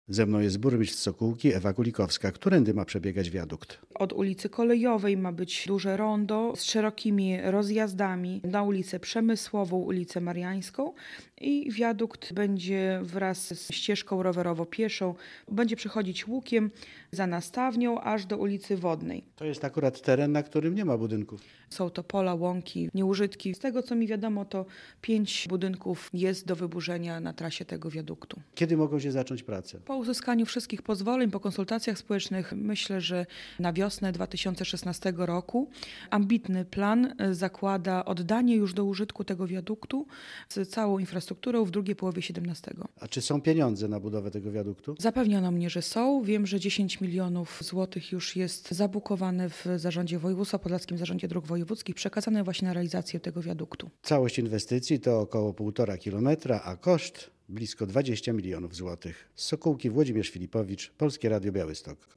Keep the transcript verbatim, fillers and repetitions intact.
Ze mną jest burmistrz Sokółki Ewa Kulikowska. Którędy ma przebiegać wiadukt? Od ulicy Kolejowej ma być duże rondo z szerokimi rozjazdami na ulicę Przemysłową, ulicę Mariańską i wiadukt będzie wraz z ścieżką rowerowo-pieszą, będzie przechodzić łukiem za nastawnią aż do ulicy Wodnej. To jest akurat teren, na którym nie ma budynków. Są to pola, łąki, nieużytki. Z tego co mi wiadomo, to pięć budynków jest do wyburzenia na trasie tego wiaduktu. Kiedy mogą się zacząć prace? Po uzyskaniu wszystkich pozwoleń, po konsultacjach społecznych, myślę, że na wiosnę dwa tysiące szesnastego roku ambitny plan zakłada oddanie już do użytku tego wiaduktu z całą infrastrukturą w drugiej połowie siedemnastego. A czy są pieniądze na budowę tego wiaduktu? Zapewniono mnie, że są. Wiem, że dziesięć milionów złotych już jest zabukowane w zarządzie województwa, Podlaskim Zarządzie Dróg Wojewódzkich, przekazane właśnie na realizację tego wiaduktu. Całość inwestycji to około półtora kilometra, a koszt blisko dwadzieścia milionów złotych. Z Sokółki Włodzimierz Filipowicz, Polskie Radio Białystok.